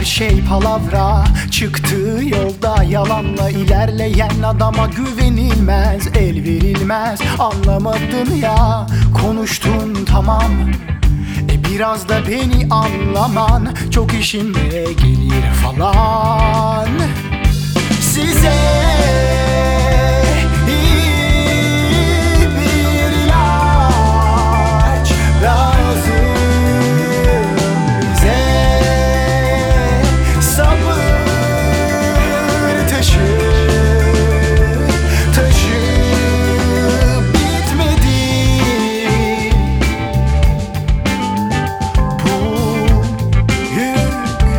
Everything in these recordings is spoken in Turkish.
şey palavra. Çıktığı yolda yalanla ilerleyen adama güvenilmez, el verilmez. Anlamadın ya, konuştun tamam, biraz da beni anlaman çok işime gelir falan. Size iyi bir ilaç lazım, bize sabır taşı bitmedi. Bu yük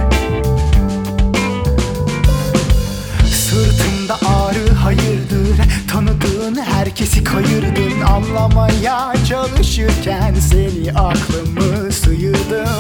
sırtımda ağrı hayırdır, tanıdığın herkesi kayırdın. Anlamaya çalışırken seni aklımı sıyırdım.